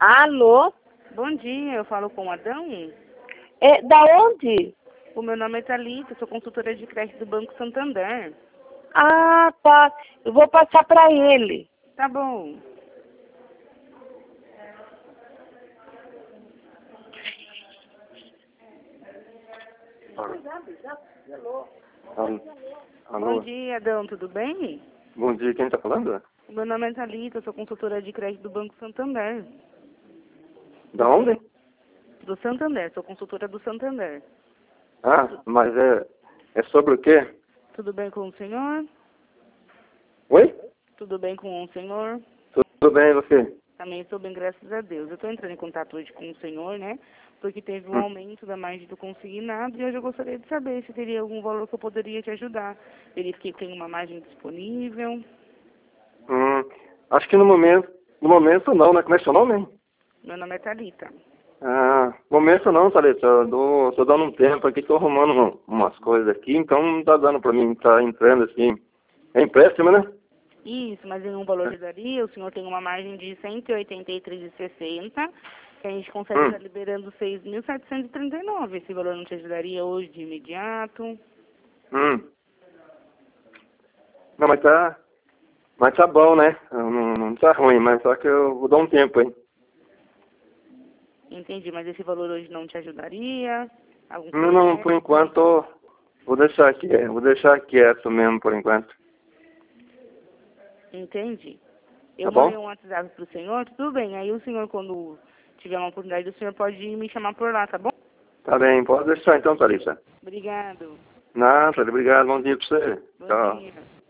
Alô? Bom dia, eu falo com o Adão. É, da onde? O meu nome é Thalita, sou consultora de crédito do Banco Santander. Ah, tá. Eu vou passar para ele. Tá bom. Alô? Bom dia, Adão, tudo bem? Bom dia, quem tá falando? O meu nome é Thalita, sou consultora de crédito do Banco Santander. Da onde? Do Santander, sou consultora do Santander. Ah, mas é sobre o quê? Tudo bem com o senhor? Oi? Tudo bem com o senhor? Tudo bem, e você? Também estou bem, graças a Deus. Eu estou entrando em contato hoje com o senhor, né? Porque teve um aumento da margem do consignado e hoje eu gostaria de saber se teria algum valor que eu poderia te ajudar. Verifiquei que tem uma margem disponível. Acho que no momento não, né? Como é seu nome? Meu nome é Thalita. Ah, momento não, Thalita. Eu tô dando um tempo aqui, tô arrumando umas coisas aqui, então não tá dando pra mim, tá entrando assim. É empréstimo, né? Isso, mas em um valor de daria, o senhor tem uma margem de R$ 183,60, que a gente consegue estar liberando R$ 6.739. Esse valor não te ajudaria hoje de imediato? Não, mas tá bom, né? Não tá ruim, mas só que eu vou dar um tempo, hein? Entendi, mas esse valor hoje não te ajudaria? Algum Não, por enquanto, vou deixar quieto mesmo por enquanto. Entendi. Eu Tá bom? mandei um WhatsApp pro senhor, tudo bem. Aí o senhor, quando tiver uma oportunidade, o senhor pode me chamar por lá, tá bom? Tá bem, pode deixar então, Thalita. Obrigado. Nada, obrigado, bom dia pra você. Bom Tchau. dia.